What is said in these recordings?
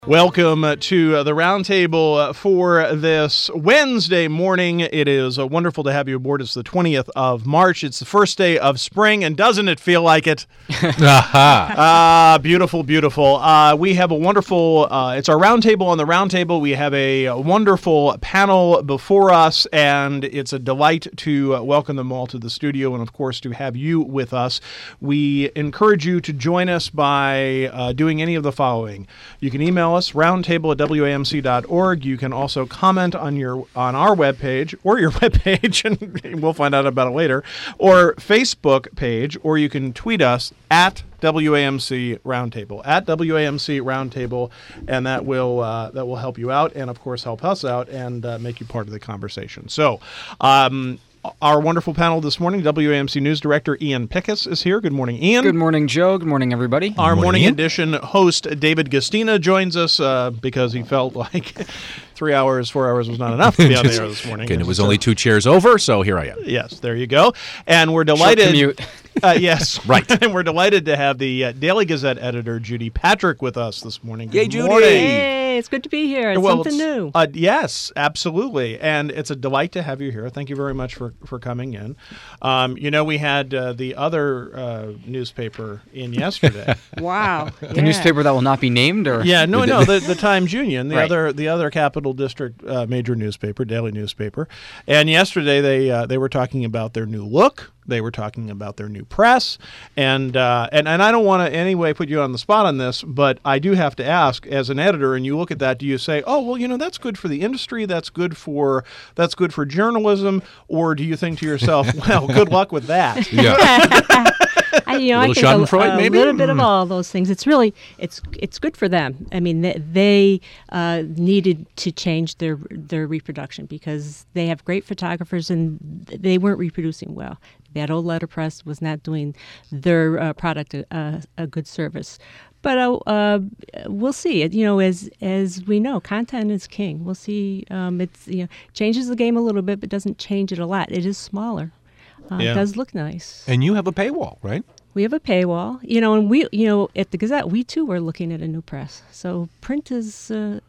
Welcome to the Roundtable for this Wednesday morning. It is wonderful to have you aboard. It's the 20th of March. It's the first day of spring, and doesn't it feel like it? Beautiful, beautiful. We have a wonderful, it's our Roundtable on the Roundtable. We have a wonderful panel before us, and it's a delight to welcome them all to the studio and, of course, to have you with us. We encourage you to join us by doing any of the following. You can email us, roundtable@wamc.org. You can also comment on our webpage, or your webpage, and we'll find out about it later, or Facebook page, or you can tweet us at WAMC Roundtable, at WAMC Roundtable, and that will help you out, and of course help us out, and make you part of the conversation. So, our wonderful panel this morning, WAMC News Director Ian Pickus is here. Good morning, Ian. Good morning, Joe. Good morning, everybody. Our morning edition host, David Gastina, joins us because he felt like 4 hours was not enough to be on the air this morning. And it was only 2 chairs over, so here I am. Yes, there you go. And we're delighted. Short commute. Yes, right. And we're delighted to have the Daily Gazette editor, Judy Patrick, with us this morning. Yay, Judy. Morning. Hey, it's good to be here. It's something new. Yes, absolutely. And it's a delight to have you here. Thank you very much for coming in. We had the other newspaper in yesterday. Wow. The newspaper that will not be named? Or Yeah, the Times Union, the Right. other Capital District major newspaper, daily newspaper. And yesterday they were talking about their new look. They were talking about their new press, and I don't want to in any way put you on the spot on this, but I do have to ask, as an editor, and you look at that, do you say, oh, well, that's good for the industry, that's good for journalism, or do you think to yourself, well, good luck with that? Yeah. I think Schadenfreude, maybe? a little bit of all those things. It's really it's good for them. I mean, they needed to change their reproduction because they have great photographers and they weren't reproducing well. That old letterpress was not doing their product a good service. But we'll see. As we know, content is king. We'll see. It's changes the game a little bit, but doesn't change it a lot. It is smaller. It does look nice. And you have a paywall, right? We have a paywall, and we, at the Gazette, we too were looking at a new press. So print is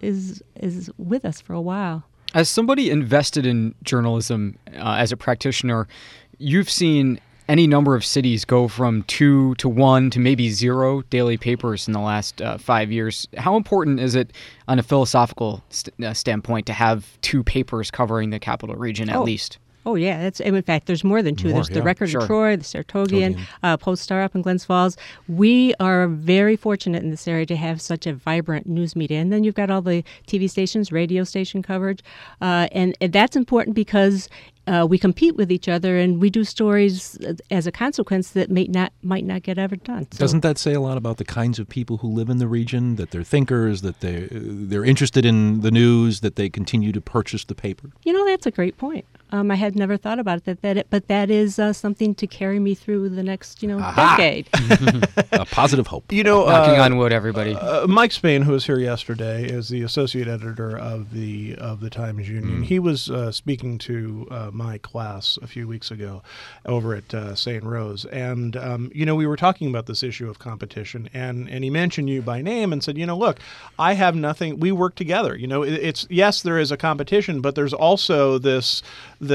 with us for a while. As somebody invested in journalism as a practitioner, you've seen any number of cities go from 2 to 1 to maybe 0 daily papers in the last 5 years. How important is it on a philosophical standpoint to have 2 papers covering the capital region at least? Oh, yeah. In fact, there's more than 2. There's the Record of Troy, the Saratogian, Post-Star up in Glens Falls. We are very fortunate in this area to have such a vibrant news media. And then you've got all the TV stations, radio station coverage. And that's important because we compete with each other, and we do stories as a consequence that might not get ever done. So, doesn't that say a lot about the kinds of people who live in the region, that they're thinkers, that they're interested in the news, that they continue to purchase the paper? That's a great point. I had never thought about it, but that is something to carry me through the next, decade. A positive hope. Knocking on wood, everybody. Mike Spain, who was here yesterday, is the associate editor of the Times Union. He was speaking to my class a few weeks ago over at St. Rose, and we were talking about this issue of competition, and he mentioned you by name and said, look, I have nothing. We work together. It's yes, there is a competition, but there's also this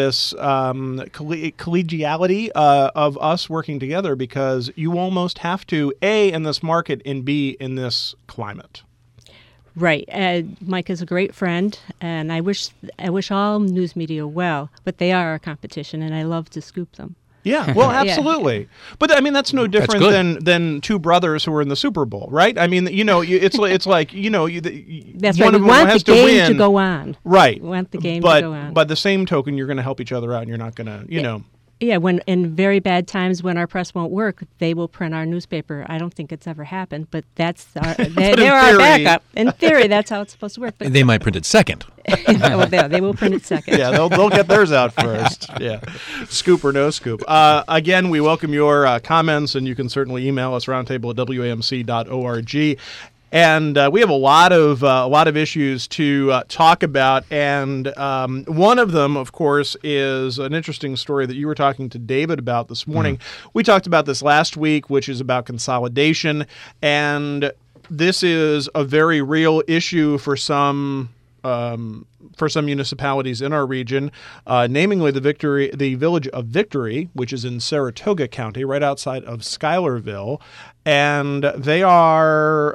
collegiality of us working together because you almost have to, A, in this market, and B, in this climate. Right. Mike is a great friend, and I wish all news media well, but they are our competition, and I love to scoop them. Yeah, well, absolutely. Yeah. But I mean, that's no different than 2 brothers who were in the Super Bowl, right? I mean, it's like that's one right. of them has to win. We want the game to go on. Right. We want the game to go on. But by the same token, you're going to help each other out, and you're not going to, Yeah, when in very bad times when our press won't work, they will print our newspaper. I don't think it's ever happened, but they're our backup. In theory, that's how it's supposed to work. But they might print it second. They will print it second. Yeah, they'll get theirs out first. Yeah, scoop or no scoop. Again, we welcome your comments, and you can certainly email us roundtable@wamc.org. And we have a lot of issues to talk about, and one of them, of course, is an interesting story that you were talking to David about this morning. We talked about this last week, which is about consolidation, and this is a very real issue for some municipalities in our region, namely the Village of Victory, which is in Saratoga County, right outside of Schuylerville, and they are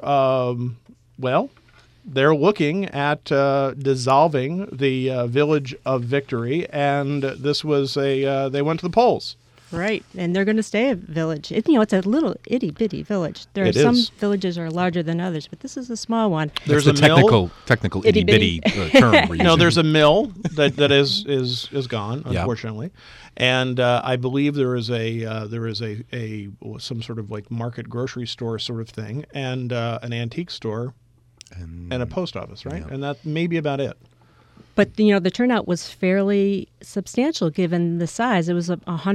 they're looking at dissolving the Village of Victory, and this was they went to the polls. Right, and they're going to stay a village. It's a little itty-bitty village. There are some villages are larger than others, but this is a small one. There's a technical itty-bitty term we're using. No, there's a mill that is gone, unfortunately, and I believe there is a some sort of like market grocery store sort of thing, and an antique store, and a post office, right? Yeah. And that may be about it. But, the turnout was fairly substantial given the size. It was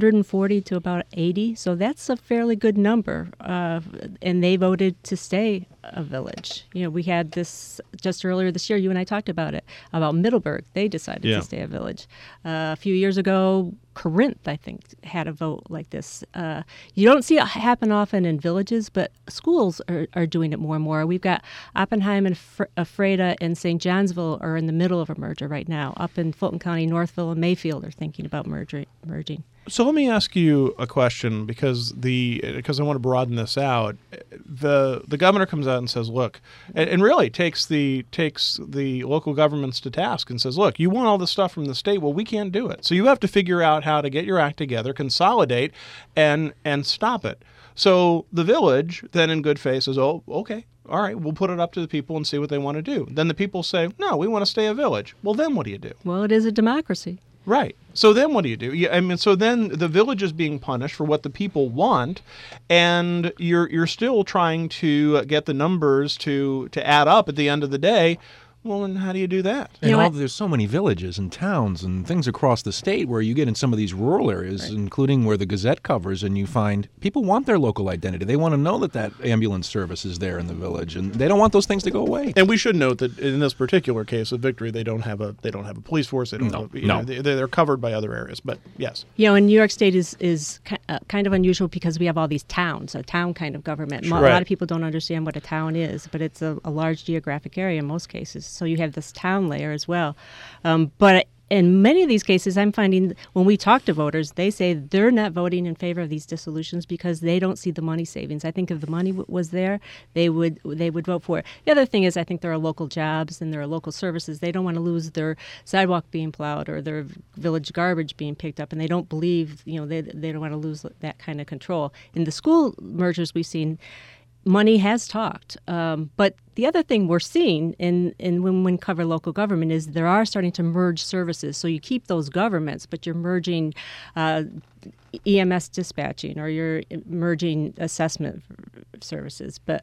140 to about 80, so that's a fairly good number. And they voted to stay a village. We had this just earlier this year, you and I talked about it, about Middleburg. They decided to stay a village. A few years ago, Corinth, I think, had a vote like this. You don't see it happen often in villages, but schools are doing it more and more. We've got Oppenheim and Ephrata and St. Johnsville are in the middle of a merger right now. Up in Fulton County, Northville and Mayfield are thinking about merging. So let me ask you a question because I want to broaden this out. The governor comes out and says, look, and really takes the local governments to task and says, look, you want all this stuff from the state. Well, we can't do it. So you have to figure out how to get your act together, consolidate, and stop it. So the village then in good faith says, oh, okay. All right, we'll put it up to the people and see what they want to do. Then the people say, no, we want to stay a village. Well, then what do you do? Well, it is a democracy. Right. So then what do you do? So then the village is being punished for what the people want, and you're still trying to get the numbers to add up at the end of the day. Well, and how do you do that? And there's so many villages and towns and things across the state where you get in some of these rural areas, right, including where the Gazette covers, and you find people want their local identity. They want to know that ambulance service is there in the village, and they don't want those things to go away. And we should note that in this particular case of Victory, they don't have a police force. They don't they're covered by other areas. But yes, and New York State is kind of unusual because we have all these towns, a town kind of government. Sure. A lot of people don't understand what a town is, but it's a large geographic area in most cases. So you have this town layer as well. But in many of these cases, I'm finding when we talk to voters, they say they're not voting in favor of these dissolutions because they don't see the money savings. I think if the money was there, they would vote for it. The other thing is I think there are local jobs and there are local services. They don't want to lose their sidewalk being plowed or their village garbage being picked up, and they don't believe, they don't want to lose that kind of control. In the school mergers we've seen, money has talked, but the other thing we're seeing when we cover local government is there are starting to merge services. So you keep those governments, but you're merging EMS dispatching or you're merging assessment services. But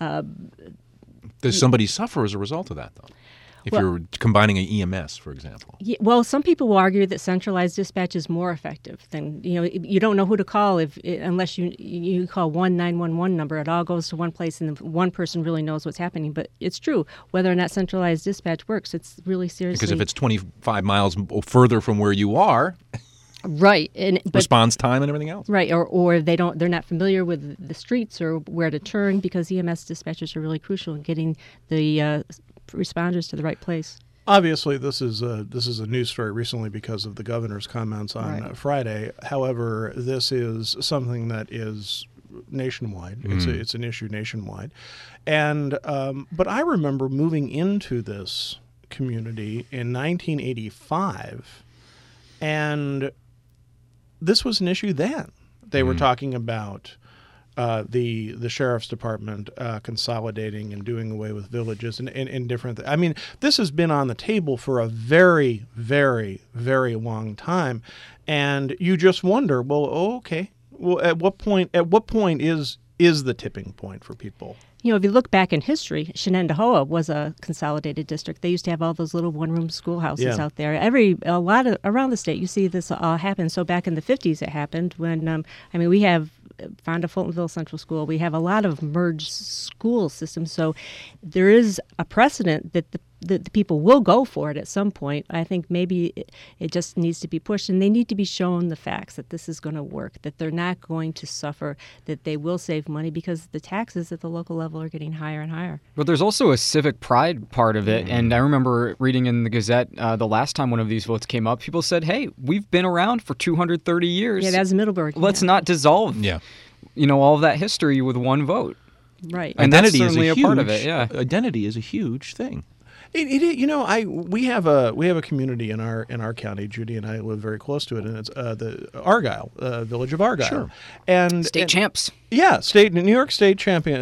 does somebody suffer as a result of that, though? If you're combining an EMS, for example. Yeah, well, some people will argue that centralized dispatch is more effective than, you don't know who to call unless you call 911 number. It all goes to one place and one person really knows what's happening. But it's true. Whether or not centralized dispatch works, it's really seriously. Because if it's 25 miles further from where you are. Right. Response time and everything else. Right. Or they're not familiar with the streets or where to turn, because EMS dispatchers are really crucial in getting the responders to the right place. Obviously, this is a news story recently because of the governor's comments on Friday. However, this is something that is nationwide. It's an issue nationwide, and but I remember moving into this community in 1985, and this was an issue then. They were talking about the sheriff's department consolidating and doing away with villages and different. I mean, this has been on the table for a very, very, very long time, and you just wonder, well, okay, well, at what point is the tipping point for people? If you look back in history, Shenendehowa was a consolidated district. They used to have all those little one-room schoolhouses out there. A lot around the state, you see this all happen. So back in the 50s, it happened when, we have Fonda Fultonville Central School. We have a lot of merged school systems. So there is a precedent that the people will go for it at some point. I think maybe it just needs to be pushed, and they need to be shown the facts that this is going to work, that they're not going to suffer, that they will save money because the taxes at the local level are getting higher and higher. But there's also a civic pride part of it, and I remember reading in the Gazette the last time one of these votes came up, people said, hey, we've been around for 230 years. Yeah, that's Middleburg. Let's not dissolve all of that history with one vote. Right. And that's Identity certainly is a part of it, yeah. Identity is a huge thing. We have a community in our county. Judy and I live very close to it, and it's the Argyle, village of Argyle. Sure. And State champs. Yeah, New York State champion.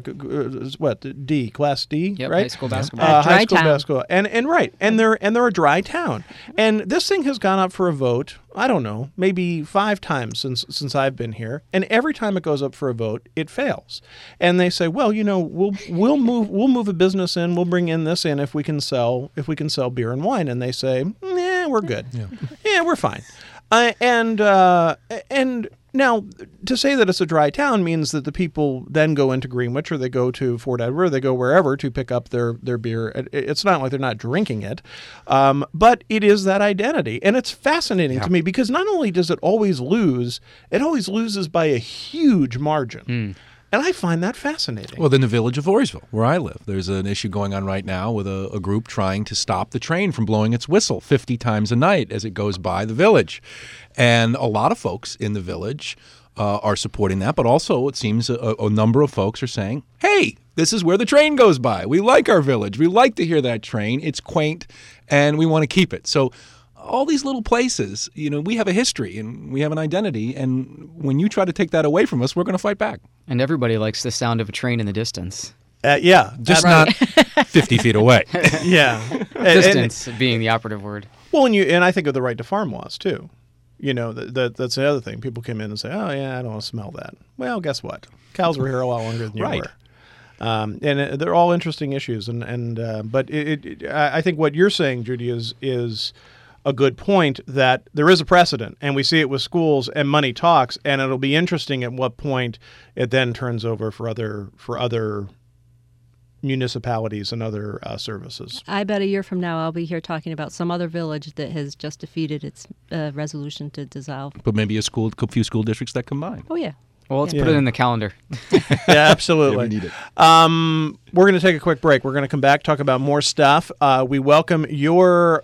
Class D, Yep, right? high school basketball. Dry High school town. basketball, and right, and they're a dry town, and this thing has gone up for a vote. I don't know, maybe 5 times since I've been here, and every time it goes up for a vote, it fails. And they say, well, we'll move a business in, we'll bring in this in if we can sell beer and wine, and they say, yeah, we're good, yeah, we're fine, and. Now, to say that it's a dry town means that the people then go into Greenwich or they go to Fort Edward, or they go wherever to pick up their beer. It's not like they're not drinking it, but it is that identity. And it's fascinating to me because not only does it always lose, it always loses by a huge margin. And I find that fascinating. Well, in the village of Voorheesville, where I live, there's an issue going on right now with a group trying to stop the train from blowing its whistle 50 times a night as it goes by the village. And a lot of folks in the village are supporting that, but also it seems a number of folks are saying, hey, this is where the train goes by. We like our village. We like to hear that train. It's quaint, and we want to keep it. So all these little places, we have a history and we have an identity, and when you try to take that away from us, we're going to fight back. And everybody likes the sound of a train in the distance. Just not 50 feet away. Yeah. Distance being the operative word. Well, and I think of the right to farm laws, too. That's the other thing. People come in and say, oh, yeah, I don't want to smell that. Well, guess what? Cows were here a lot longer than you Right. were. And they're all interesting issues. But I think what you're saying, Judy, is a good point that there is a precedent, and we see it with schools, and money talks, and it'll be interesting at what point it then turns over for other municipalities and other services. I bet a year from now I'll be here talking about some other village that has just defeated its resolution to dissolve. But maybe a few school districts that combine. Oh, yeah. Well, let's put it in the calendar. Yeah, absolutely. Yeah, we need it. We're going to take a quick break. We're going to come back, talk about more stuff. We welcome your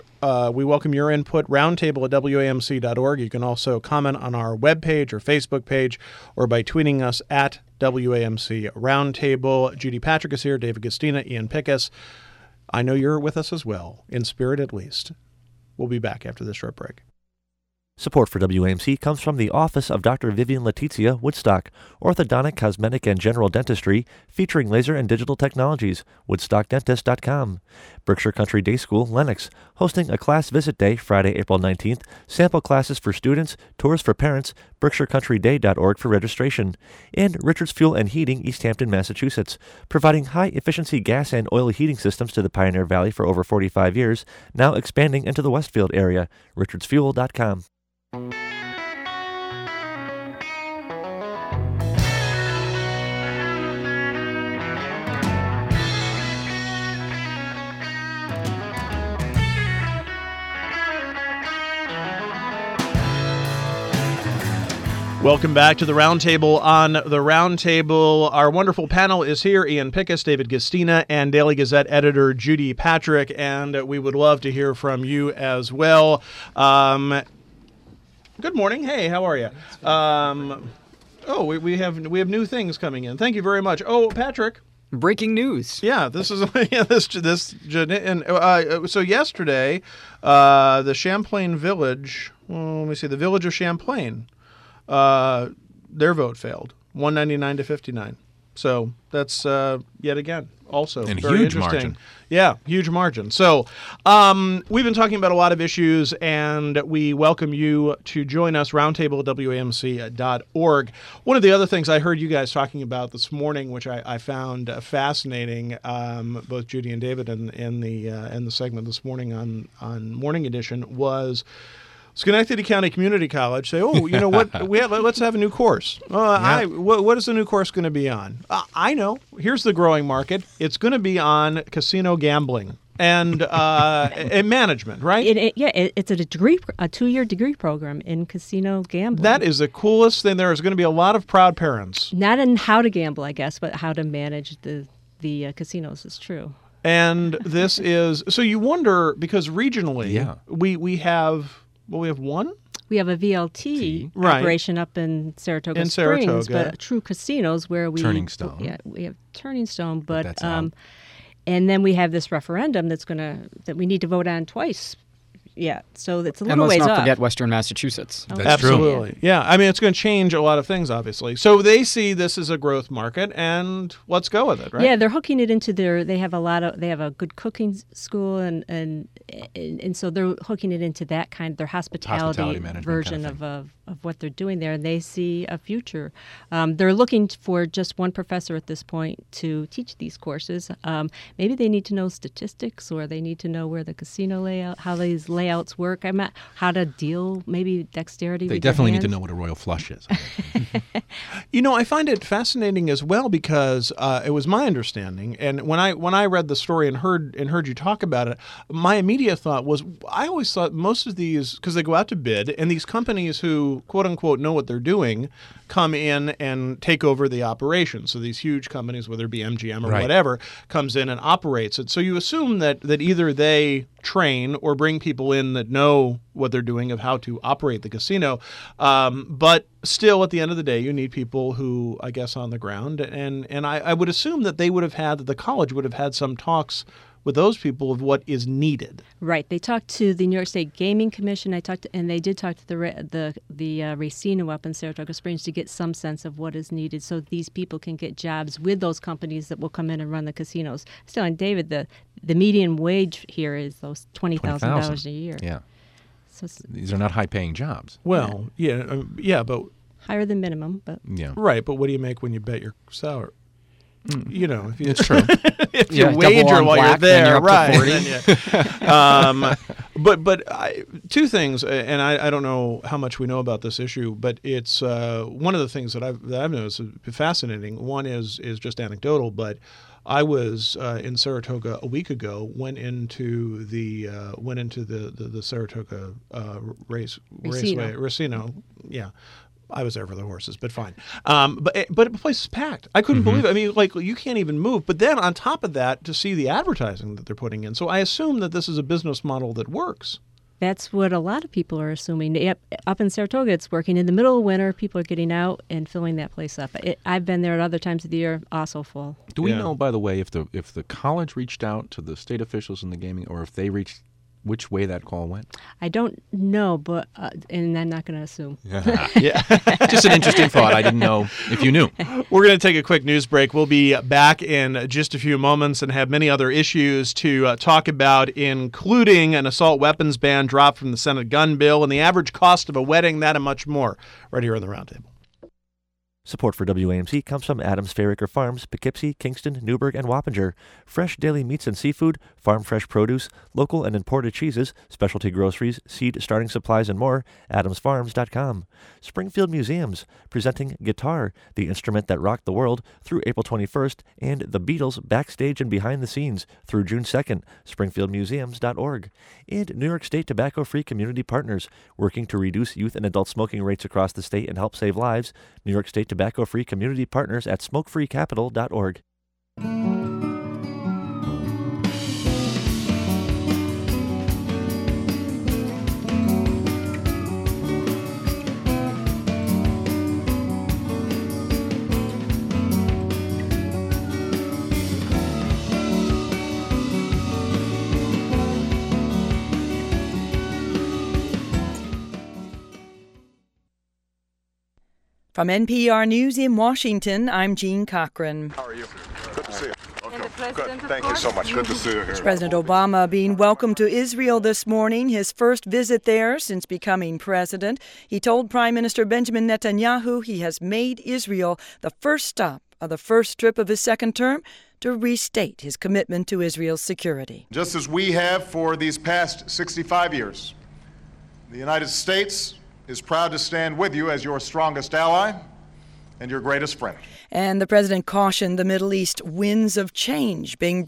input, roundtable at WAMC.org. You can also comment on our webpage or Facebook page or by tweeting us at WAMC Roundtable. Judy Patrick is here, David Gastina, Ian Pickus. I know you're with us as well, in spirit at least. We'll be back after this short break. Support for WAMC comes from the Office of Dr. Vivian Letizia Woodstock, orthodontic, cosmetic, and general dentistry, featuring laser and digital technologies, woodstockdentist.com. Berkshire Country Day School, Lenox, hosting a class visit day Friday, April 19th, sample classes for students, tours for parents, berkshirecountryday.org for registration. And Richards Fuel and Heating, East Hampton, Massachusetts, providing high-efficiency gas and oil heating systems to the Pioneer Valley for over 45 years, now expanding into the Westfield area. richardsfuel.com. Welcome back to the Roundtable. On the Roundtable, our wonderful panel is here: Ian Pickus, David Gastina, and Daily Gazette editor Judy Patrick. And we would love to hear from you as well. Good morning. Hey, how are you? We have new things coming in. Thank you very much. Oh, Patrick. Breaking news. Yeah, this is so yesterday, the Champlain Village. Well, let me see. The Village of Champlain. Their vote failed, 199 to 59. So that's yet again also and very huge interesting. margin. Yeah, huge margin. So we've been talking about a lot of issues, and we welcome you to join us, roundtable at WAMC.org. One of the other things I heard you guys talking about this morning, which I found fascinating, both Judy and David in the segment this morning on Morning Edition, was Schenectady County Community College say, oh, you know what, let's have a new course. What is the new course going to be on? I know. Here's the growing market. It's going to be on casino gambling. and management, right? It's a degree, a 2-year degree program in casino gambling. That is the coolest thing. There is going to be a lot of proud parents. Not in how to gamble, I guess, but how to manage the casinos is true. And this is so you wonder because regionally, we have one. We have a VLT operation up in Saratoga Springs, but true casinos where we Turning Stone. Yeah, we have Turning Stone, but and then we have this referendum that we need to vote on twice. Yeah, so it's a little ways off. And let's not forget Western Massachusetts. That's Absolutely. true. Yeah, I mean, it's going to change a lot of things, obviously. So they see this as a growth market, and let's go with it, right? Yeah, they're hooking it into they have a good cooking school, and so they're hooking it into that their hospitality version of what they're doing there, and they see a future. They're looking for just one professor at this point to teach these courses. Maybe they need to know statistics, or they need to know where the casino layout, how these layouts work. How to deal, maybe dexterity. They definitely need to know what a royal flush is. I find it fascinating as well because it was my understanding, and when I read the story and heard you talk about it, my immediate thought was I always thought most of these, because they go out to bid, and these companies who quote unquote know what they're doing come in and take over the operation. So these huge companies, whether it be MGM or whatever, comes in and operates it. So you assume that either they train or bring people in that know what they're doing of how to operate the casino. But still, at the end of the day, you need people who, I guess, on the ground. And I would assume that the college would have had some talks with those people of what is needed. Right. They talked to the New York State Gaming Commission. And they did talk to the Racino up in Saratoga Springs to get some sense of what is needed, so these people can get jobs with those companies that will come in and run the casinos. Still, and David, the median wage here is those $20,000 a year. Yeah. So these are not high-paying jobs. Well, but higher than minimum, but right. But what do you make when you bet your salary? If it's true. If you wager while you're there, right? But two things, and I don't know how much we know about this issue, but it's one of the things that I've noticed is fascinating. One is just anecdotal, but I was in Saratoga a week ago. Went into the Saratoga Raceway, Racino. Yeah. I was there for the horses, but fine. But the place is packed. I couldn't believe it. I mean, you can't even move. But then on top of that, to see the advertising that they're putting in. So I assume that this is a business model that works. That's what a lot of people are assuming. Yep, up in Saratoga, it's working. In the middle of winter, people are getting out and filling that place up. I've been there at other times of the year, also full. Do we know, by the way, if the college reached out to the state officials in the gaming, or if they reached which way that call went? I don't know, but and I'm not going to assume. Yeah. Just an interesting thought. I didn't know if you knew. We're going to take a quick news break. We'll be back in just a few moments and have many other issues to talk about, including an assault weapons ban dropped from the Senate gun bill and the average cost of a wedding, that and much more, right here on the Roundtable. Support for WAMC comes from Adams Fairacre Farms, Poughkeepsie, Kingston, Newburgh, and Wappinger. Fresh daily meats and seafood, farm fresh produce, local and imported cheeses, specialty groceries, seed starting supplies, and more. AdamsFarms.com. Springfield Museums, presenting Guitar, the instrument that rocked the world, through April 21st, and The Beatles backstage and behind the scenes through June 2nd. SpringfieldMuseums.org. And New York State Tobacco-Free Community Partners, working to reduce youth and adult smoking rates across the state and help save lives. New York State Tobacco-Free Community Partners at smokefreecapital.org. From NPR News in Washington, I'm Jean Cochran. How are you? Good to see you. Okay, good. Thank you so much. Good to see you here. President Obama being welcomed to Israel this morning, his first visit there since becoming president. He told Prime Minister Benjamin Netanyahu he has made Israel the first stop of the first trip of his second term to restate his commitment to Israel's security. Just as we have for these past 65 years, the United States is proud to stand with you as your strongest ally and your greatest friend. And the president cautioned the Middle East winds of change bring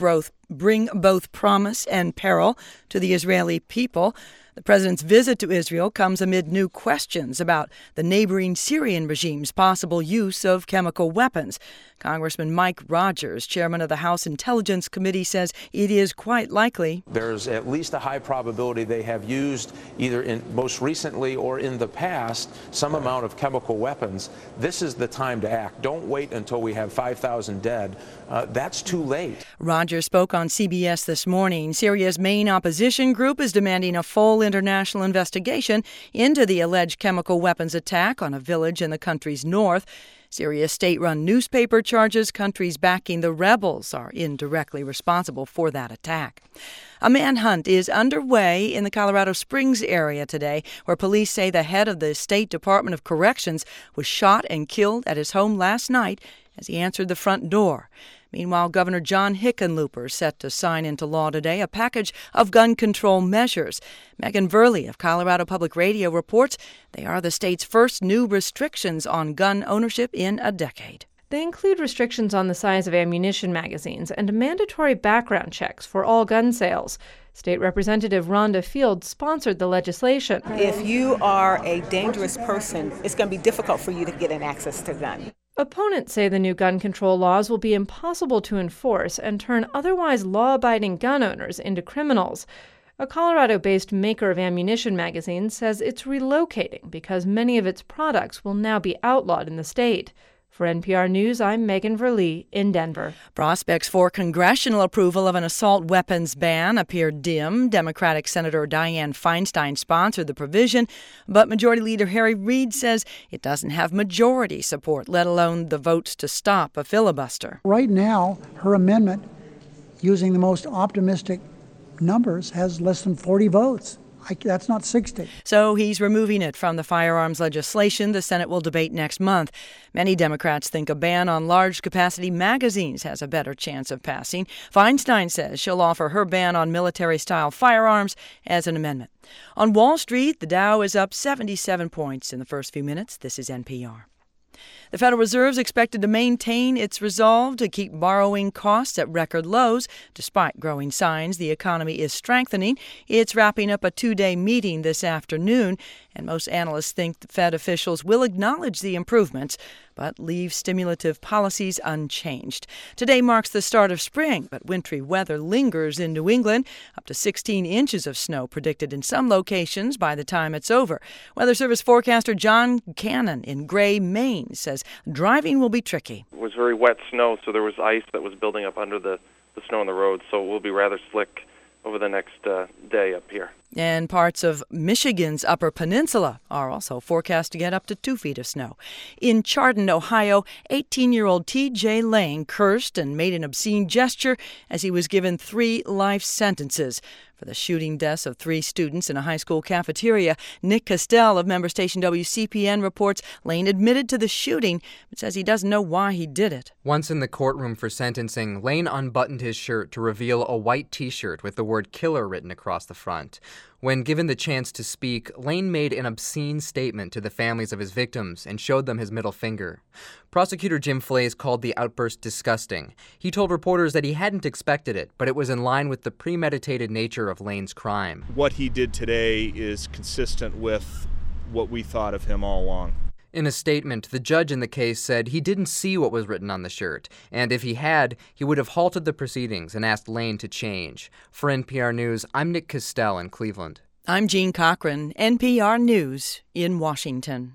both promise and peril to the Israeli people. The president's visit to Israel comes amid new questions about the neighboring Syrian regime's possible use of chemical weapons. Congressman Mike Rogers, chairman of the House Intelligence Committee, says it is quite likely. There's at least a high probability they have used, either most recently or in the past, some amount of chemical weapons. This is the time to act. Don't wait until we have 5,000 dead. That's too late. Rogers spoke on CBS this morning. Syria's main opposition group is demanding a full international investigation into the alleged chemical weapons attack on a village in the country's north. Syria's state-run newspaper charges countries backing the rebels are indirectly responsible for that attack. A manhunt is underway in the Colorado Springs area today, where police say the head of the State Department of Corrections was shot and killed at his home last night as he answered the front door. Meanwhile, Governor John Hickenlooper set to sign into law today a package of gun control measures. Megan Verley of Colorado Public Radio reports they are the state's first new restrictions on gun ownership in a decade. They include restrictions on the size of ammunition magazines and mandatory background checks for all gun sales. State Representative Rhonda Fields sponsored the legislation. If you are a dangerous person, it's going to be difficult for you to get an access to gun. Opponents say the new gun control laws will be impossible to enforce and turn otherwise law-abiding gun owners into criminals. A Colorado-based maker of ammunition magazines says it's relocating because many of its products will now be outlawed in the state. For NPR News, I'm Megan Verlee in Denver. Prospects for congressional approval of an assault weapons ban appear dim. Democratic Senator Dianne Feinstein sponsored the provision, but Majority Leader Harry Reid says it doesn't have majority support, let alone the votes to stop a filibuster. Right now, her amendment, using the most optimistic numbers, has less than 40 votes. That's not 60. So he's removing it from the firearms legislation the Senate will debate next month. Many Democrats think a ban on large-capacity magazines has a better chance of passing. Feinstein says she'll offer her ban on military-style firearms as an amendment. On Wall Street, the Dow is up 77 points in the first few minutes. This is NPR. The Federal Reserve is expected to maintain its resolve to keep borrowing costs at record lows. Despite growing signs the economy is strengthening, it's wrapping up a two-day meeting this afternoon, and most analysts think the Fed officials will acknowledge the improvements, but leave stimulative policies unchanged. Today marks the start of spring, but wintry weather lingers in New England. Up to 16 inches of snow predicted in some locations by the time it's over. Weather Service forecaster John Cannon in Gray, Maine, says driving will be tricky. It was very wet snow, so there was ice that was building up under the snow on the road, so it will be rather slick over the next day up here. And parts of Michigan's Upper Peninsula are also forecast to get up to 2 feet of snow. In Chardon, Ohio, 18-year-old T.J. Lane cursed and made an obscene gesture as he was given 3 life sentences for the shooting deaths of 3 students in a high school cafeteria. Nick Castell of member station WCPN reports Lane admitted to the shooting, but says he doesn't know why he did it. Once in the courtroom for sentencing, Lane unbuttoned his shirt to reveal a white T-shirt with the word killer written across the front. When given the chance to speak, Lane made an obscene statement to the families of his victims and showed them his middle finger. Prosecutor Jim Flays called the outburst disgusting. He told reporters that he hadn't expected it, but it was in line with the premeditated nature of Lane's crime. What he did today is consistent with what we thought of him all along. In a statement, the judge in the case said he didn't see what was written on the shirt, and if he had, he would have halted the proceedings and asked Lane to change. For NPR News, I'm Nick Castell in Cleveland. I'm Jean Cochran, NPR News in Washington.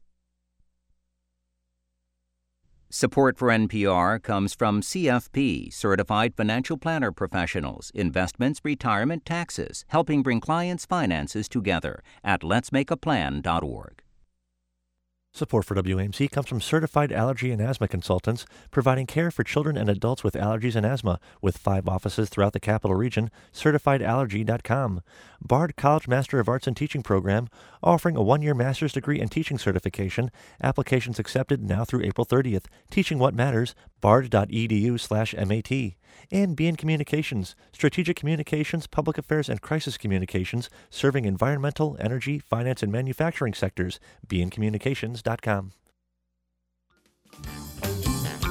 Support for NPR comes from CFP, Certified Financial Planner Professionals, Investments, Retirement, Taxes, helping bring clients' finances together at letsmakeaplan.org. Support for WAMC comes from Certified Allergy and Asthma Consultants, providing care for children and adults with allergies and asthma, with 5 offices throughout the capital region. CertifiedAllergy.com. Bard College Master of Arts in Teaching program, offering a 1-year master's degree in teaching certification. Applications accepted now through April 30th. Teaching what matters. bard.edu/MAT. And BN Communications, Strategic Communications, Public Affairs, and Crisis Communications, serving environmental, energy, finance, and manufacturing sectors. bncommunications.com.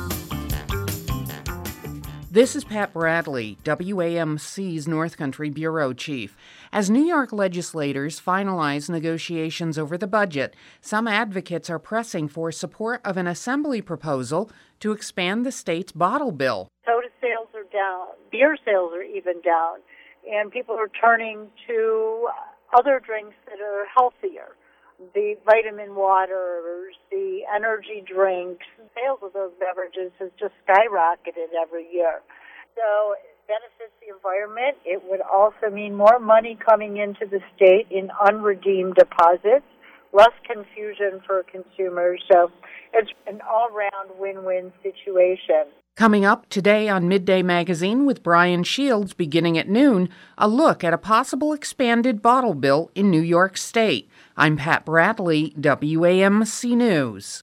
This is Pat Bradley, WAMC's North Country Bureau Chief. As New York legislators finalize negotiations over the budget, some advocates are pressing for support of an assembly proposal to expand the state's bottle bill. Soda sales are down, beer sales are even down, and people are turning to other drinks that are healthier. The vitamin waters, the energy drinks, sales of those beverages has just skyrocketed every year. So it benefits the environment. It would also mean more money coming into the state in unredeemed deposits, less confusion for consumers. So it's an all-round win-win situation. Coming up today on Midday Magazine with Brian Shields beginning at noon, a look at a possible expanded bottle bill in New York State. I'm Pat Bradley, WAMC News.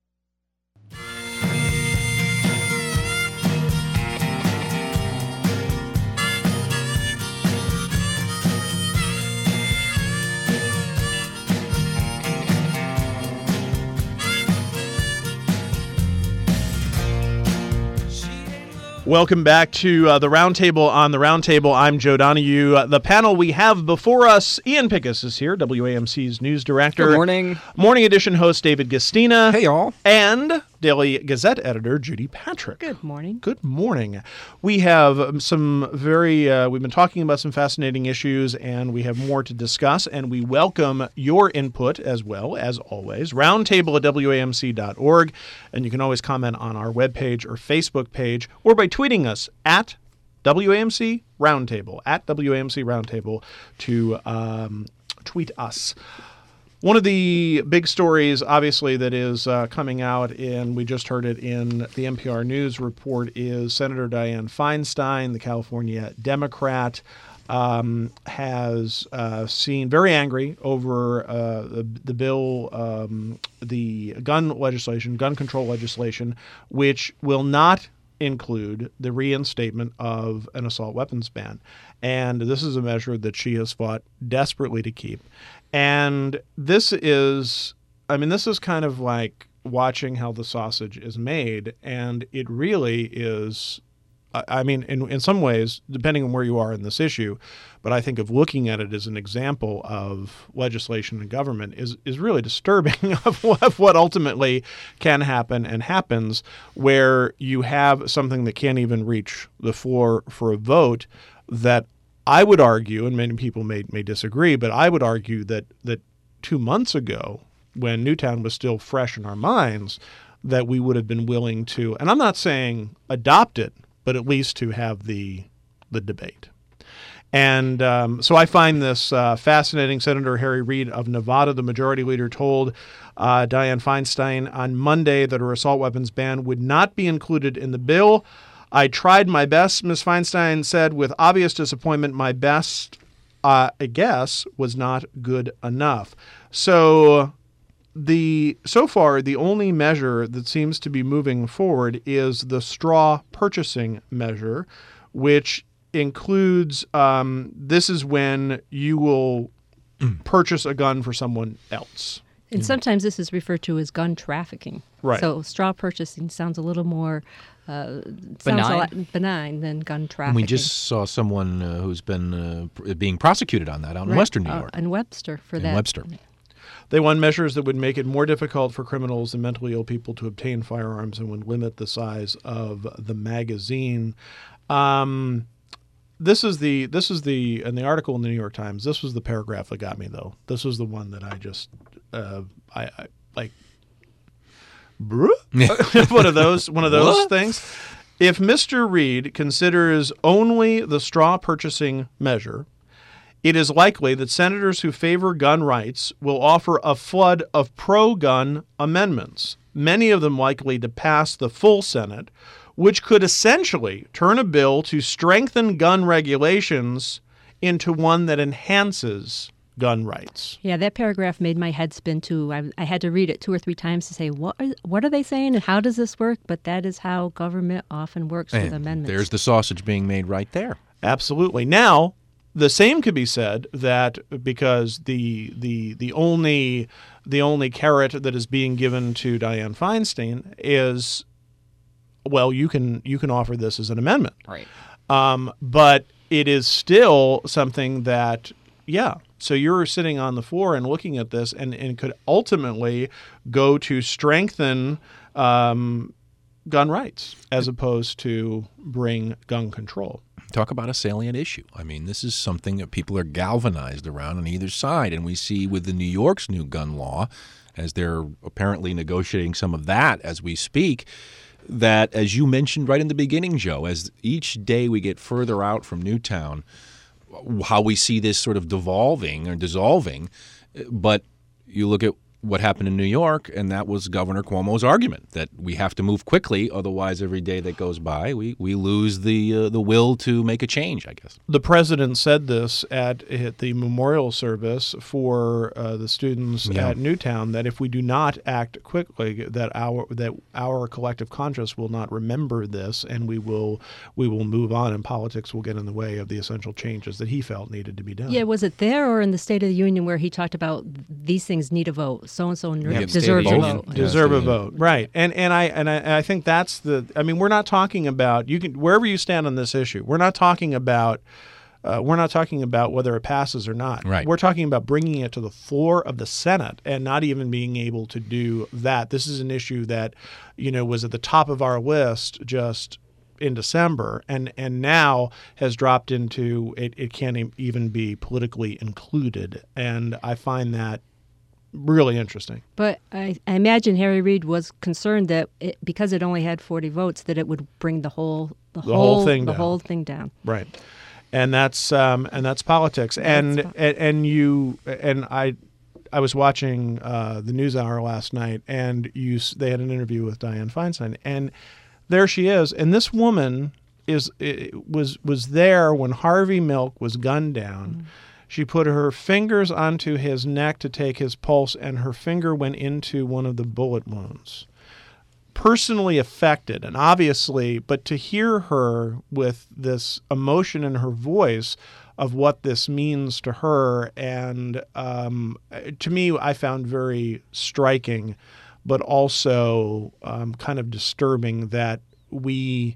Welcome back to the Roundtable. On the Roundtable, I'm Joe Donahue. The panel we have before us, Ian Pickus is here, WAMC's news director. Good morning. Morning Edition host David Gastina. Hey, y'all. And Daily Gazette editor Judy Patrick. Good morning. Good morning. We have some we've been talking about some fascinating issues, and we have more to discuss, and we welcome your input as well, as always. Roundtable at WAMC.org, and you can always comment on our webpage or Facebook page, or by tweeting us at WAMC Roundtable, to tweet us. One of the big stories, obviously, that is coming out, and we just heard it in the NPR News report, is Senator Dianne Feinstein, the California Democrat, has seen very angry over the bill, the gun control legislation, which will not include the reinstatement of an assault weapons ban. And this is a measure that she has fought desperately to keep. And this is kind of like watching how the sausage is made. And it really is, in some ways, depending on where you are in this issue, but I think of looking at it as an example of legislation and government is really disturbing of what ultimately can happen and happens, where you have something that can't even reach the floor for a vote that I would argue, and many people may disagree, but I would argue that 2 months ago, when Newtown was still fresh in our minds, that we would have been willing to, and I'm not saying adopt it, but at least to have the debate. And so I find this fascinating. Senator Harry Reid of Nevada, the majority leader, told Dianne Feinstein on Monday that her assault weapons ban would not be included in the bill. I tried my best, Ms. Feinstein said, with obvious disappointment. My best, I guess, was not good enough. So far, the only measure that seems to be moving forward is the straw purchasing measure, which includes this is when you will purchase a gun for someone else. And sometimes this is referred to as gun trafficking. Right. So straw purchasing sounds a little more benign than gun trafficking. And we just saw someone who's been being prosecuted on that out in Western New York. In Webster for that. In Webster. They want measures that would make it more difficult for criminals and mentally ill people to obtain firearms and would limit the size of the magazine. This is the in the article in the New York Times. This was the paragraph that got me, though. This was the one that I just I like. one of those things. If Mr. Reid considers only the straw purchasing measure, it is likely that senators who favor gun rights will offer a flood of pro-gun amendments, many of them likely to pass the full Senate, which could essentially turn a bill to strengthen gun regulations into one that enhances gun rights. Yeah, that paragraph made my head spin too. I had to read it 2 or 3 times to say, what are they saying and how does this work? But that is how government often works with amendments. There's the sausage being made right there. Absolutely. Now, the same could be said that because the only carrot that is being given to Dianne Feinstein is well, you can offer this as an amendment. Right. But it is still something that, so you're sitting on the floor and looking at this and could ultimately go to strengthen gun rights as opposed to bring gun control. Talk about a salient issue. I mean, this is something that people are galvanized around on either side. And we see with the New York's new gun law, as they're apparently negotiating some of that as we speak, that, as you mentioned right in the beginning, Joe, as each day we get further out from Newtown, how we see this sort of devolving or dissolving. But you look at what happened in New York, and that was Governor Cuomo's argument that we have to move quickly, otherwise every day that goes by, we lose the will to make a change, I guess. The president said this at the memorial service for the students at Newtown, that if we do not act quickly, that our collective conscience will not remember this, and we will move on, and politics will get in the way of the essential changes that he felt needed to be done. Yeah, was it there or in the State of the Union where he talked about these things need a vote? So-and-so deserves a vote. Deserve a vote, right? And I think that's we're not talking about wherever you stand on this issue. We're not talking about whether it passes or not. Right. We're talking about bringing it to the floor of the Senate and not even being able to do that. This is an issue that was at the top of our list just in December, and now has dropped into it can't even be politically included, and I find that really interesting. But I imagine Harry Reid was concerned that because it only had 40 votes, that it would bring the whole thing down. Right, and that's politics. I was watching the NewsHour last night, and they had an interview with Dianne Feinstein, and there she is, and this woman was there when Harvey Milk was gunned down. Mm-hmm. She put her fingers onto his neck to take his pulse, and her finger went into one of the bullet wounds. Personally affected, and obviously, but to hear her with this emotion in her voice of what this means to her, and to me, I found very striking, but also kind of disturbing that we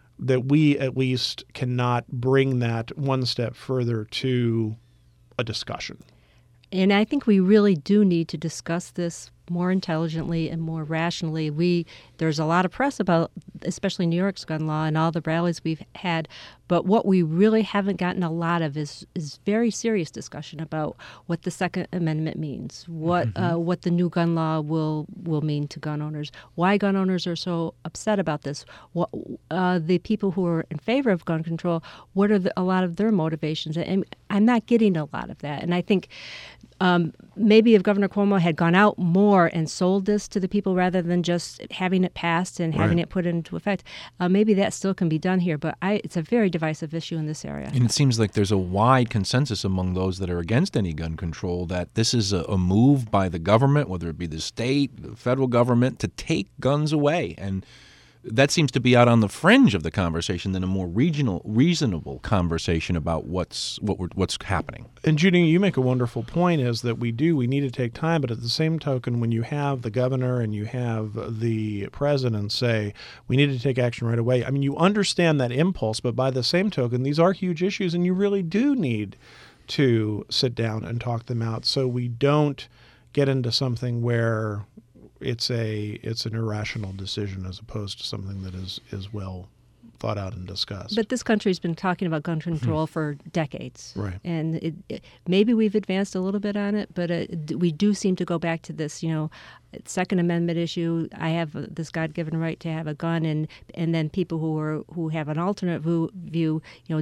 at least cannot bring that one step further to a discussion. And I think we really do need to discuss this more intelligently and more rationally. There's a lot of press about, especially New York's gun law and all the rallies we've had, but what we really haven't gotten a lot of is very serious discussion about what the Second Amendment means, what the new gun law will mean to gun owners, why gun owners are so upset about this, what the people who are in favor of gun control, what are a lot of their motivations, and I'm not getting a lot of that. And I think maybe if Governor Cuomo had gone out more and sold this to the people rather than just having it passed and having it put into effect, maybe that still can be done here. But it's a very divisive issue in this area. And it seems like there's a wide consensus among those that are against any gun control that this is a move by the government, whether it be the state, the federal government, to take guns away. And that seems to be out on the fringe of the conversation than a more reasonable conversation about what's happening. And Judy, you make a wonderful point, is that we need to take time, but at the same token, when you have the governor and you have the president say, we need to take action right away, I mean, you understand that impulse, but by the same token, these are huge issues, and you really do need to sit down and talk them out so we don't get into something where it's an irrational decision as opposed to something that is well thought out and discussed. But this country's been talking about gun control for decades. Right. And maybe we've advanced a little bit on it, but we do seem to go back to this, Second Amendment issue. I have this God-given right to have a gun, and then people who have an alternate view,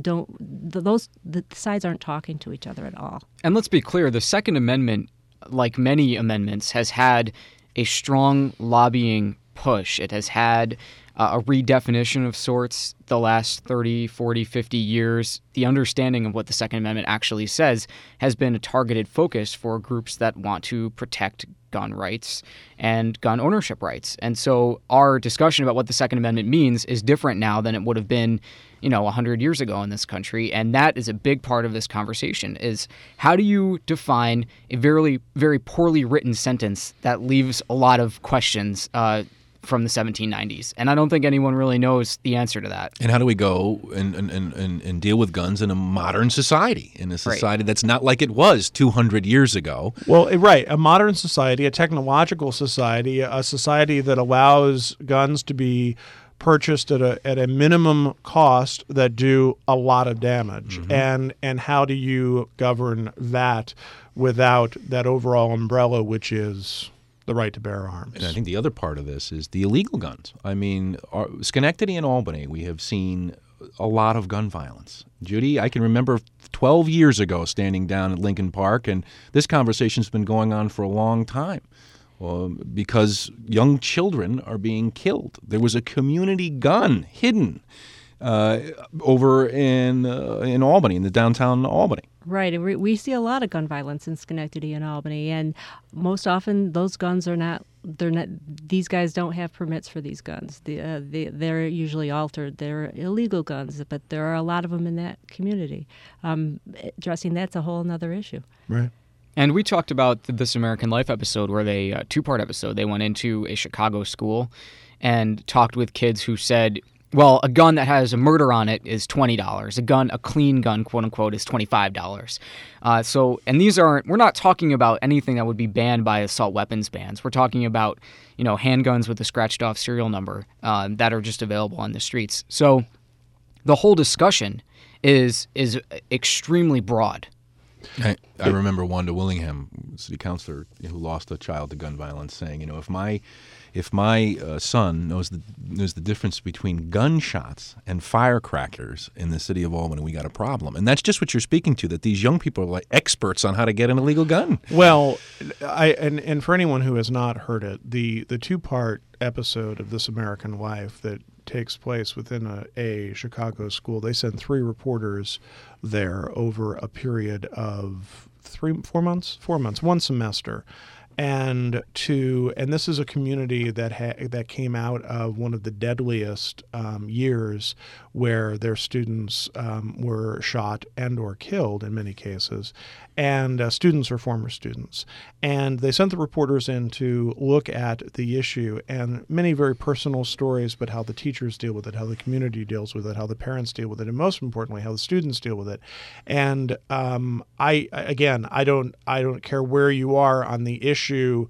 the sides aren't talking to each other at all. And let's be clear, the Second Amendment, like many amendments, has had a strong lobbying push. It has had a redefinition of sorts the last 30, 40, 50 years. The understanding of what the Second Amendment actually says has been a targeted focus for groups that want to protect gun rights and gun ownership rights. And so our discussion about what the Second Amendment means is different now than it would have been 100 years ago in this country. And that is a big part of this conversation, is how do you define a very, very poorly written sentence that leaves a lot of questions from the 1790s? And I don't think anyone really knows the answer to that. And how do we go and deal with guns in a modern society, in a society that's not like it was 200 years ago? Well, right. A modern society, a technological society, a society that allows guns to be purchased at a minimum cost that do a lot of damage. And how do you govern that without that overall umbrella, which is the right to bear arms? And I think the other part of this is the illegal guns. I mean, Schenectady and Albany, we have seen a lot of gun violence. Judy, I can remember 12 years ago standing down at Lincoln Park, and this conversation's been going on for a long time. Because young children are being killed. There was a community gun hidden over in Albany, in the downtown Albany. Right, and we see a lot of gun violence in Schenectady and Albany, and most often those guns are not. They're not. These guys don't have permits for these guns. They're usually altered. They're illegal guns, but there are a lot of them in that community. Addressing that's a whole other issue. Right. And we talked about This American Life episode where they, two-part episode, they went into a Chicago school and talked with kids who said, well, a gun that has a murder on it is $20. A clean gun, quote unquote, is $25. And these aren't, we're not talking about anything that would be banned by assault weapons bans. We're talking about, handguns with a scratched off serial number that are just available on the streets. So the whole discussion is extremely broad. I remember Wanda Willingham, city councilor, who lost a child to gun violence, saying, if my son knows the difference between gunshots and firecrackers in the city of Albany, we got a problem. And that's just what you're speaking to, that these young people are like experts on how to get an illegal gun. Well, and for anyone who has not heard it, the two-part episode of This American Life that takes place within a Chicago school. They send 3 reporters there over a period of 4 months, 1 semester. And this is a community that came out of one of the deadliest years where their students were shot and or killed in many cases, and students are former students. And they sent the reporters in to look at the issue, and many very personal stories, but how the teachers deal with it, how the community deals with it, how the parents deal with it, and most importantly, how the students deal with it. And I don't care where you are on the issue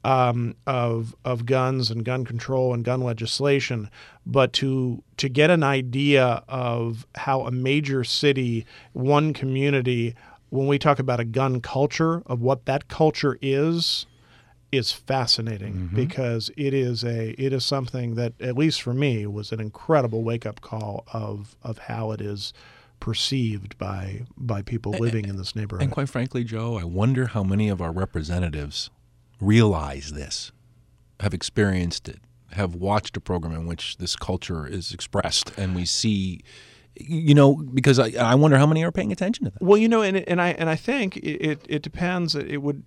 of guns and gun control and gun legislation, but to get an idea of how a major city, one community, when we talk about a gun culture, of what that culture is fascinating, because it is something that, at least for me, was an incredible wake-up call of how it is perceived by people living in this neighborhood. And quite frankly, Joe, I wonder how many of our representatives realize this, have experienced it, have watched a program in which this culture is expressed, and we see, because I wonder how many are paying attention to that. Well, and I think it depends.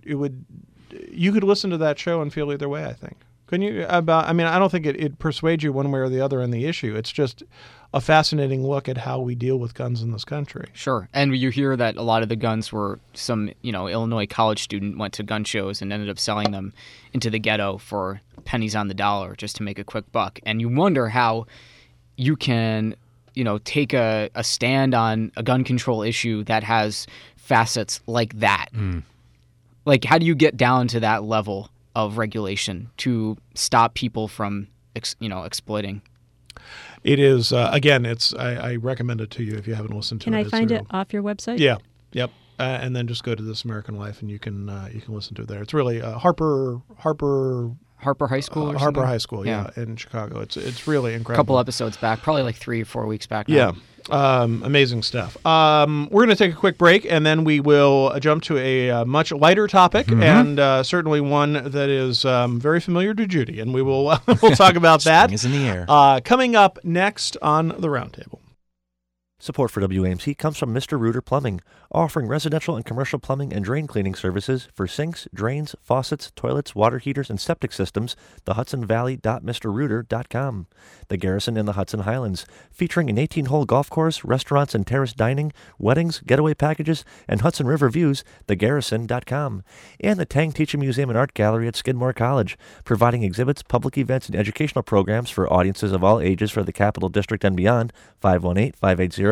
You could listen to that show and feel either way, I think. Couldn't you? I don't think it persuades you one way or the other on the issue. It's just a fascinating look at how we deal with guns in this country. Sure. And you hear that a lot of the guns were some, Illinois college student went to gun shows and ended up selling them into the ghetto for pennies on the dollar just to make a quick buck. And you wonder how you can, take a stand on a gun control issue that has facets like that. Like, how do you get down to that level of regulation to stop people from, exploiting? It is, again, I recommend it to you if you haven't listened to it. Can I find it off your website? Yeah. Yep. And then just go to This American Life and you can listen to it there. It's really Harper High School or Harper High School, yeah, in Chicago. It's really incredible. A couple episodes back, probably like 3 or 4 weeks back now. Yeah. Amazing stuff. We're going to take a quick break, and then we will jump to a much lighter topic, and certainly one that is very familiar to Judy, and we'll talk about that. Spring is in the air. Coming up next on the Roundtable. Support for WAMC comes from Mr. Rooter Plumbing, offering residential and commercial plumbing and drain cleaning services for sinks, drains, faucets, toilets, water heaters, and septic systems. The HudsonValley.MrRooter.com. The Garrison in the Hudson Highlands, featuring an 18-hole golf course, restaurants and terrace dining, weddings, getaway packages, and Hudson River views. TheGarrison.com. And the Tang Teaching Museum and Art Gallery at Skidmore College, providing exhibits, public events, and educational programs for audiences of all ages for the Capital District and beyond. 518-580-8080.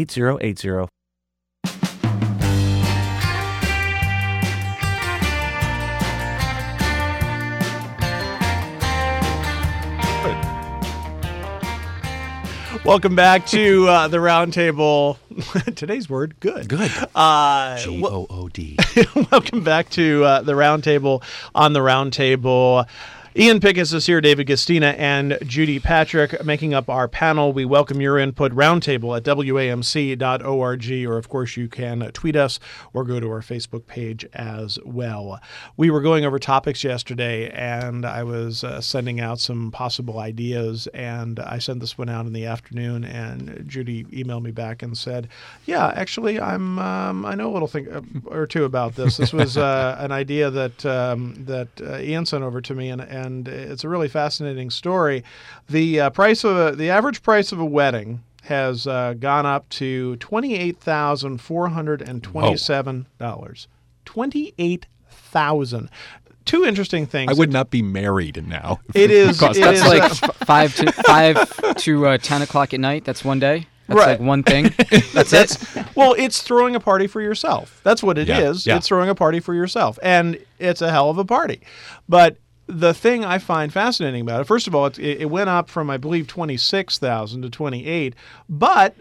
Welcome back to the Roundtable. Today's word, good. Good. G-O-O-D. Welcome back to the Roundtable. On the Roundtable, Ian Pickus is here, David Gastina, and Judy Patrick making up our panel. We welcome your input. Roundtable at WAMC.org, or of course you can tweet us or go to our Facebook page as well. We were going over topics yesterday, and I was sending out some possible ideas, and I sent this one out in the afternoon, and Judy emailed me back and said, yeah, actually, I know a little thing or two about this. This was an idea that Ian sent over to me, and it's a really fascinating story. The average price of a wedding has gone up to $28,427. $28,000. Two interesting things. I would not be married now. It is. That's like 5 to 10 o'clock at night. That's one day. That's right. Like one thing. That's it. Well, it's throwing a party for yourself. That's what it is. Yeah. It's throwing a party for yourself. And it's a hell of a party. But the thing I find fascinating about it, first of all, it went up from, I believe, 26,000 to 28, but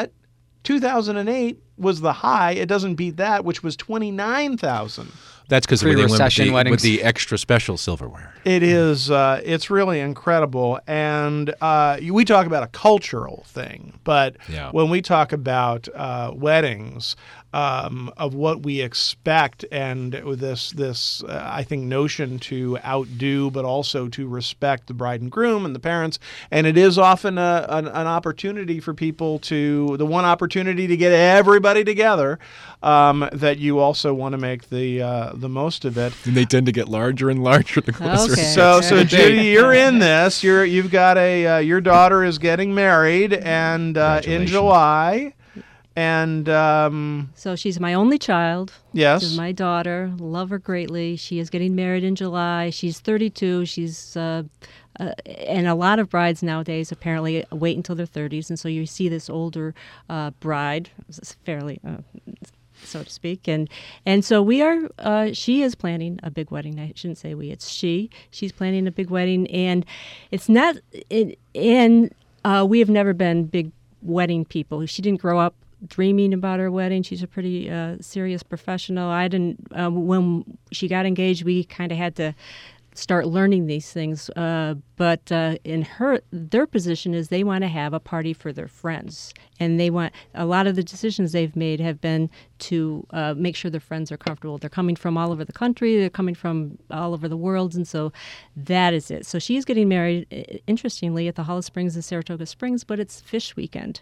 2008 was the high. It doesn't beat that, which was 29,000. That's because everything went with the weddings. Extra special silverware. It is. It's really incredible. And we talk about a cultural thing, but when we talk about weddings, of what we expect, and this I think notion to outdo, but also to respect the bride and groom and the parents, and it is often an opportunity for people the one opportunity to get everybody together, that you also want to make the most of it. And they tend to get larger and larger the closer. Okay. So Judy, you're in this. You've got your daughter is getting married, and in July. And so she's my only child. Yes. She's my daughter. Love her greatly. She is getting married in July. She's 32. She's and a lot of brides nowadays apparently wait until their 30s, and so you see this older bride, fairly, so to speak, and so we are. She is planning a big wedding. I shouldn't say we. It's she. She's planning a big wedding, and it's not. We have never been big wedding people. She didn't grow up dreaming about her wedding. She's a pretty serious professional. I didn't. When she got engaged, we kind of had to start learning these things. But in their position is they want to have a party for their friends, and they want a lot of the decisions they've made have been to make sure their friends are comfortable. They're coming from all over the country. They're coming from all over the world, and so that is it. So she's getting married, interestingly, at the Hollis Springs in Saratoga Springs, but it's Fish weekend.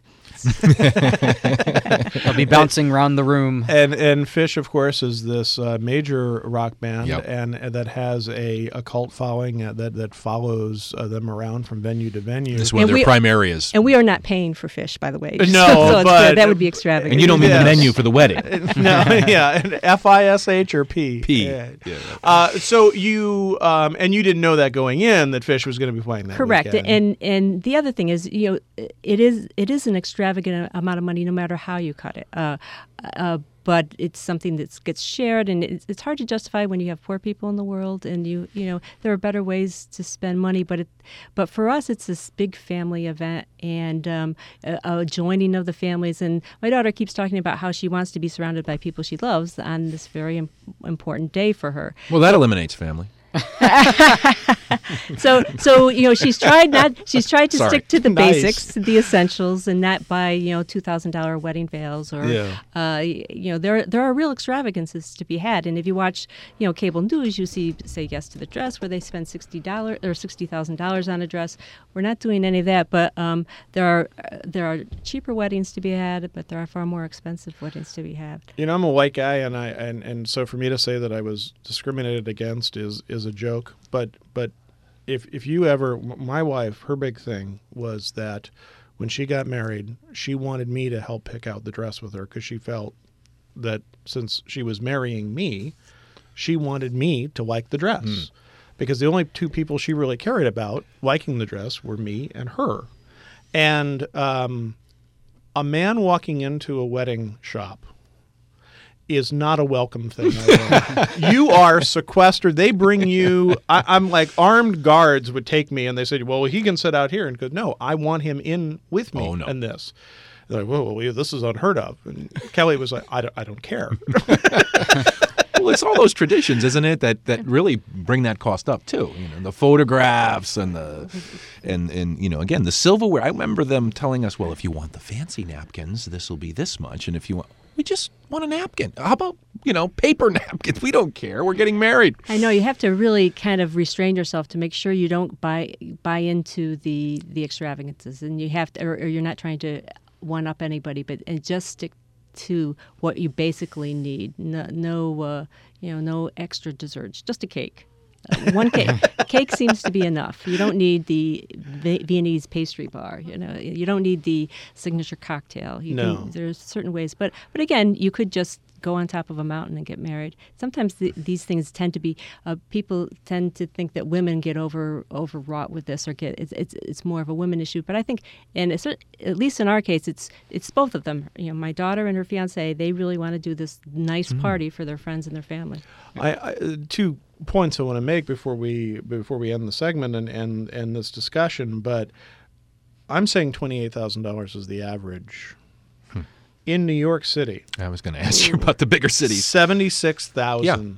They'll be bouncing around the room. And Fish, of course, is this major rock band, and that has a cult following that follows them around from venue to venue. This is one of their prime areas. And we are not paying for Fish, by the way. No, so but that would be extravagant. And you don't mean the menu for the wedding. No, yeah, FISH or P. P. Yeah. So you and you didn't know that going in that Fish was going to be playing that. Correct. Weekend. And the other thing is, it is an extravagant amount of money no matter how you cut it. But it's something that gets shared, and it's hard to justify when you have poor people in the world, and there are better ways to spend money. But for us, it's this big family event, and a joining of the families. And my daughter keeps talking about how she wants to be surrounded by people she loves on this very important day for her. Well, that eliminates family. So she's tried to Sorry. stick to the Nice. basics, the essentials, and not buy $2,000 wedding veils or there are real extravagances to be had. And if you watch cable news, you see Say Yes to the Dress, where they spend $60 or $60,000 on a dress. We're not doing any of that, but there are cheaper weddings to be had, but there are far more expensive weddings to be had. I'm a white guy, and so for me to say that I was discriminated against is a joke. But if you ever, my wife, her big thing was that when she got married, she wanted me to help pick out the dress with her because she felt that since she was marrying me, she wanted me to like the dress. Because the only two people she really cared about liking the dress were me and her. And a man walking into a wedding shop is not a welcome thing. You are sequestered. They bring you, I'm like, armed guards would take me and they said, well, he can sit out here. And goes, no, I want him in with me in this. They're like, whoa, this is unheard of. And Kelly was like, I don't care. Well, it's all those traditions, isn't it, that really bring that cost up too. The photographs and again, the silverware. I remember them telling us, well, if you want the fancy napkins, this will be this much, and if you want, we just want a napkin. How about paper napkins? We don't care. We're getting married. I know you have to really kind of restrain yourself to make sure you don't buy into the extravagances, and you have to, or you're not trying to one up anybody, and just stick to what you basically need. No extra desserts. Just a cake. One cake. Cake seems to be enough. You don't need the Viennese pastry bar. You don't need the signature cocktail. There's certain ways, but again, you could just go on top of a mountain and get married. Sometimes these things tend to be people tend to think that women get overwrought with this, or it's more of a women issue. But I think, and it's, at least in our case, it's both of them. My daughter and her fiance, they really want to do this nice party for their friends and their family. I 2 points I want to make before we end the segment and this discussion, but I'm saying $28,000 is the average. In New York City, I was going to ask you about the bigger cities. $76,000.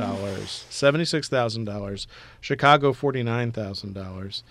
$76,000. Chicago, $49,000.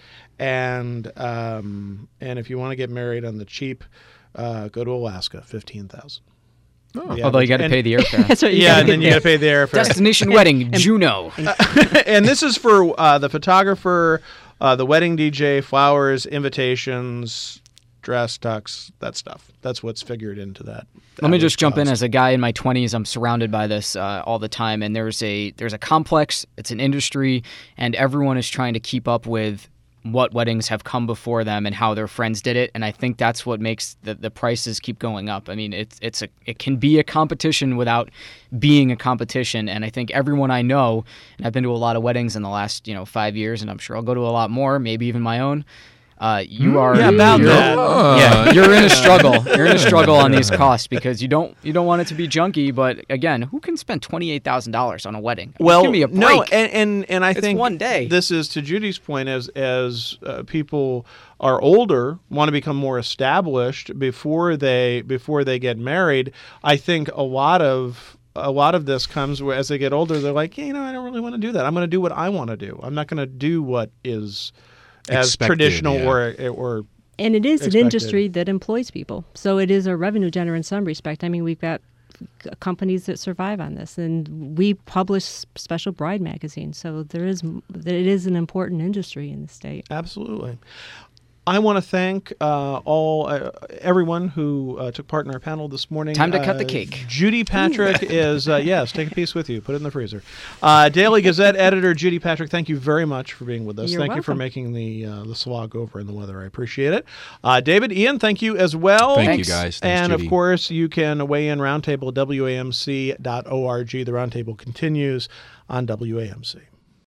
And if you want to get married on the cheap, go to Alaska, $15,000. Although you got to pay the airfare. That's what and then you got to pay the airfare. Destination wedding, Juneau. And this is for the photographer, the wedding DJ, flowers, invitations, dress, tux, that stuff. That's what's figured into that. Let me just jump in. As a guy in my 20s, I'm surrounded by this all the time, and there's a complex. It's an industry, and everyone is trying to keep up with what weddings have come before them and how their friends did it, and I think that's what makes the prices keep going up. I mean, it can be a competition without being a competition, and I think everyone I know, and I've been to a lot of weddings in the last 5 years, and I'm sure I'll go to a lot more, maybe even my own. You're in a struggle. You're in a struggle on these costs because you don't want it to be junky. But again, who can spend $28,000 on a wedding? Well, give me a break. No, and I it's think one day. This is to Judy's point, as people are older, want to become more established before they get married. I think a lot of this comes where as they get older, they're like, I don't really want to do that. I'm going to do what I want to do. I'm not going to do what is as traditional or and it is expected. An industry that employs people, so it is a revenue generator in some respect. I mean, we've got companies that survive on this, and we publish special bride magazines, so it is an important industry in the state. Absolutely. I want to thank everyone who took part in our panel this morning. Time to cut the cake. Judy Patrick is, yes, take a piece with you. Put it in the freezer. Daily Gazette editor Judy Patrick, thank you very much for being with us. You're thank welcome. you for making the slog over in the weather. I appreciate it. David, Ian, thank you as well. Thank you, guys. Thanks, and, Judy. of course, you can weigh in roundtable at WAMC.org. The roundtable continues on WAMC.